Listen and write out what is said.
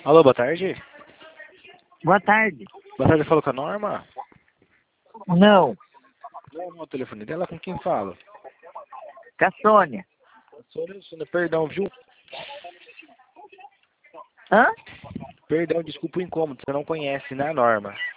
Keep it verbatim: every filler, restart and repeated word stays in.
Alô, boa tarde. Boa tarde. Boa tarde, falou com a Norma? Não, Não, não, o telefone dela, com quem falo? com a Sônia. Sônia, Sônia, perdão, viu? Hã? Perdão, desculpa o incômodo, você não conhece, né, Norma?